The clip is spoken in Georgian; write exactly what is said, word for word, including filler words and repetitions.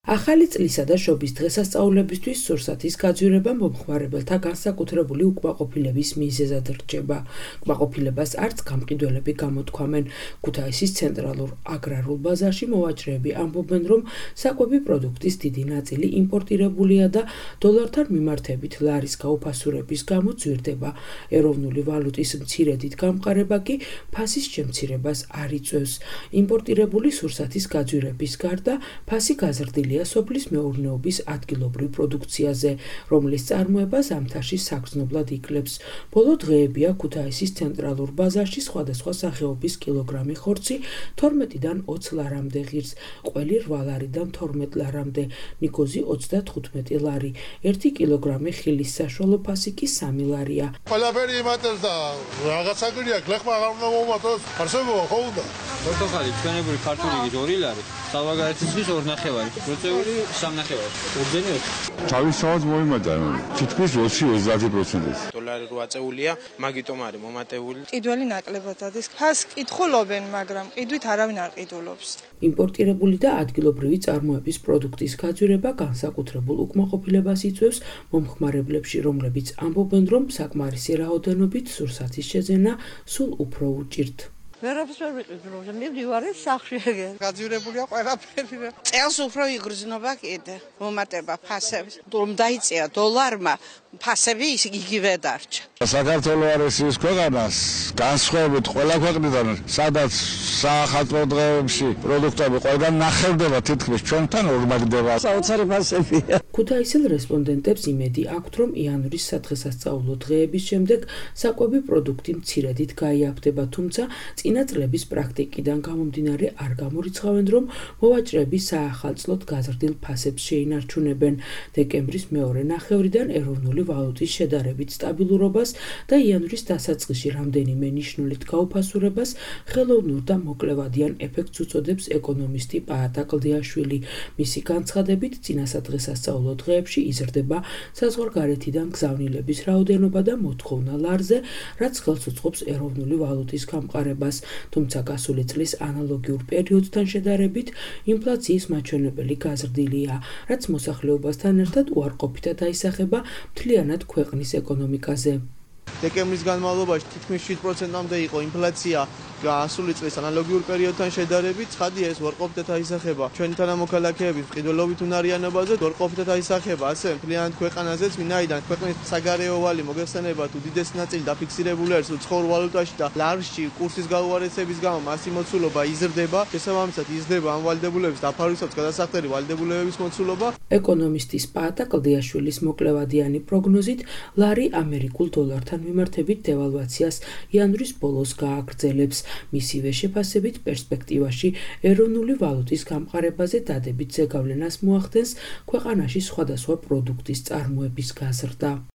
ახალი წლისა და შობის დღესასწაულებისთვის სურსათის გაძვირება მომხმარებელთა განსაკუთრებული უკმაყოფილების მიზეზად რჩება. კმაყოფილებას არც გამყიდველები გამოთქვამენ. ქუთაისის ცენტრალურ აგრარულ ბაზარში მოვაჭრეები ამბობენ, რომ საკვები პროდუქტის დიდი ნაწილი იმპორტირებულია და დოლართან მიმართებით ლარის გაუფასურების გამო ძვირდება. ეროვნული ვალუტის მცირედით გამყარება კი ფასის შემცირებას არ იწვევს. იმპორტირებული სურსათის გაძვირების გარდა ფასი გაზრდილია სოფლის მეურნეობის ადგილობრივ პროდუქციაზე, რომლის წარმოება ზამთარში საგრძნობლად იკლებს. ბოლო დღეებია ქუთაისის ცენტრალურ ბაზარში სხვადასხვა სახეობის კილოგრამი ხორცი თორმეტიდან ოცი ლარამდე ღირს, ყველი რვა ლარიდან თორმეტ ლარამდე, ნიკოზი ოცდათხუთმეტი ლარი, ერთი კილოგრამი ხილის საშუალო ფასი კი სამი ლარია. ყველაფერი იმატებს და რაღაცა გვია, გლეხმა აღარ უნდა მომატოს, არსებობა ხო უნდა? პორტოხალი, ჩვენებული ქართული კი ორი ლარი, სალვაგარეთის ორი ნახევარი, როწეული სამი ნახევარი, ორდენი ოთხი. თავისთავად მოიმატა, თითქმის ოცი ოცდაათი პროცენტის. დოლარი რვა წეულია, მაგიტომ არის მომატებული. ყიდველი ნაკლებად ადის. ფას კითხულობენ, მაგრამ ყიდვით არავინ არ ყიდულობს. იმპორტირებული და ადგილობრივი წარმოების პროდუქტის გაძვირება განსაკუთრებულ უკმაყოფილებას იწვევს მომხმარებლებში, რომლებიც ამბობენ, რომ საკმარისი რაოდენობით სურსათის შეძენა სულ უფრო უჭირთ. ვერაფერს ვერ ვიყიდულობ, მივდივარი სახლში ეგერ. გაძვირებულია ყველაფერი. წელს უფრო იგრძნობა კიდე მომატება ფასები. რომ დაიწია დოლარმა, ფასები იგივე დარჩა. საქართველოს არის ის ქვეყანას განსხვავებით ყველა ქვეყნიდან, სადაც საახალწლო დღეებში პროდუქტები ყველგან ნახევდება თითქმის ჩვენთან ორმაგდება. საოცარი ფასებია. ქუთაისელ რესპონდენტებს იმედი აქვთ, რომ იანვრის სადღესასწაულო დღეების შემდეგ საკვები პროდუქტი მცირედით გაიაფდება, თუმცა წინა წლების პრაქტიკიდან გამომდინარე არ გამორიცხავენ, რომ მოვაჭრეები საახალწლოდ გაზრდილ ფასებს შეინარჩუნებენ. დეკემბრის მეორე ნახევრიდან ეროვნული ვალუტის შედარებით სტაბილურობას და იანვრის დასაწყისში რამდენიმე ნიშნულით გაუფასურებას ხელოვნურ და მოკლევადიან ეფექტს უწოდებს ეკონომისტი პაატა კლდიაშვილი. მისი განცხადებით, წინა სადღესასწაულო დღეებში იზრდება საზღვარგარეთიდან გზავნილების რაოდენობა და მოთხოვნა ლარზე, რაც ხელს უწყობს ეროვნული ვალუტის გამყარებას. თუმცა გასული წლის ანალოგიურ პერიოდთან შედარებით ინფლაციის მაჩვენებელი გაზრდილია, რაც მოსახლეობასთან ერთად უარყოფითად აისახება მთლიანად ქვეყნის ეკონომიკაზე. დეკემბრის განმავლობაში თითქმის შვიდ პროცენტამდე იყო ინფლაცია გასული წლის ანალოგიურ პერიოდთან შედარებით. ცხადია, ეს უარყოფითად აისახება ჩვენი თანამოქალაქეების მყიდველობით უნარიანობაზე, უარყოფითად აისახება ასევე მთლიანად ქვეყანაზეც, ვინაიდან ქვეყნის საგარეო ვალი მოგეხსენებათ, უდიდესი ნაწილი დაფიქსირებული არის უცხოურ ვალუტაში და ლარში კურსის გაუარესების გამო მასი მოცულობა იზრდება, შესაბამისად იზრდება ამ ვალდებულების დაფარვისას გადასახდელი ვალდებულებების მოცულობა. ეკონომისტის პაატა კლდიაშვილის მოკლევადიანი პროგნოზით, ლარი ამერიკულ დოლართან მიმართებით დევალვაციას იანვრის ბოლოს გააგრძელებს. მისივე შეფასებით პერსპექტივაში ეროვნული ვალუტის გამყარებაზე დადებით ზეგავლენას მოახდენს ქვეყანაში სხვადასხვა პროდუქტის წარმოების გაზრდა.